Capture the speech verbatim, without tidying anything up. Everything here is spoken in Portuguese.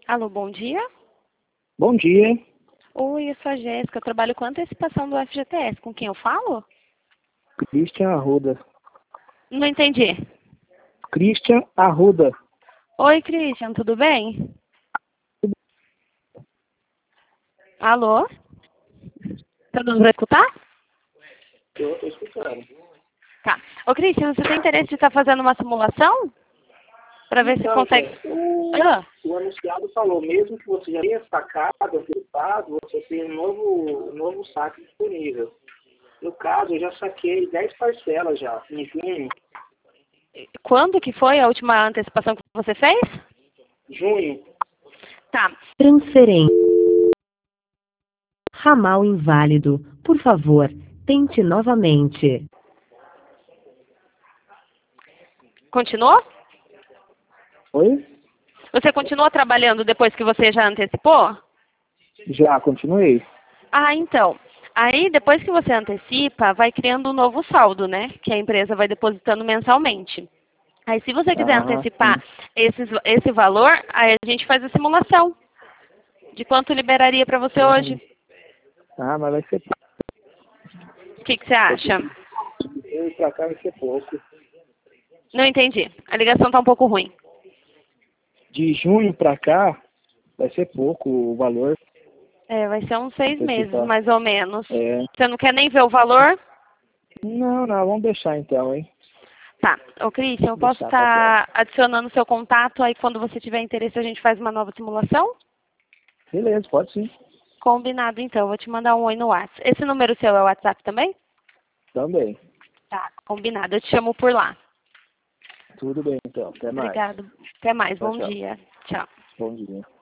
Alô, bom dia. Bom dia, Oi, eu sou a Jéssica, eu trabalho com antecipação do F G T S. Com quem eu falo? Christian Arruda. Não entendi. Christian Arruda. Oi, Christian, tudo bem? Alô? Tá dando pra escutar? Eu estou escutando. Tá. Ô, Christian, você tem interesse de estar fazendo uma simulação? Para ver se Então, consegue... é, o, Ah, o anunciado falou, mesmo que você já tenha sacado, antecipado, você tem um novo, um novo saque disponível. No caso, eu já saquei dez parcelas já, em junho. quando que foi a última antecipação que você fez? Junho. Tá. Transferência. Ramal inválido. Por favor, tente novamente. Continuou? Oi? Você continua trabalhando depois que você já antecipou? Já, continuei. Ah, então. Aí, depois que você antecipa, vai criando um novo saldo, né? Que a empresa vai depositando mensalmente. Aí, se você quiser Ah, antecipar sim. esses, esse valor, aí a gente faz a simulação de quanto liberaria para você hoje. Ah, mas vai ser O que, que você acha? pouco. Eu pra cá vai ser pouco. Não entendi. A ligação está um pouco ruim. De junho pra cá, vai ser pouco o valor. É, vai ser uns seis meses, Antecipar. mais ou menos. É. Você não quer nem ver o valor? Não, não, vamos deixar então, hein? Tá. Ô, Cristian, eu posso Deixar, tá estar certo. adicionando seu contato, aí quando você tiver interesse a gente faz uma nova simulação? Beleza, pode sim. Combinado, então. Vou te mandar um oi no WhatsApp. Esse número seu é o WhatsApp também? Também. Tá, combinado. Eu te chamo por lá. Tudo bem, então. Até mais. Obrigado. Até mais. Tchau, Bom tchau. dia. Tchau. Bom dia.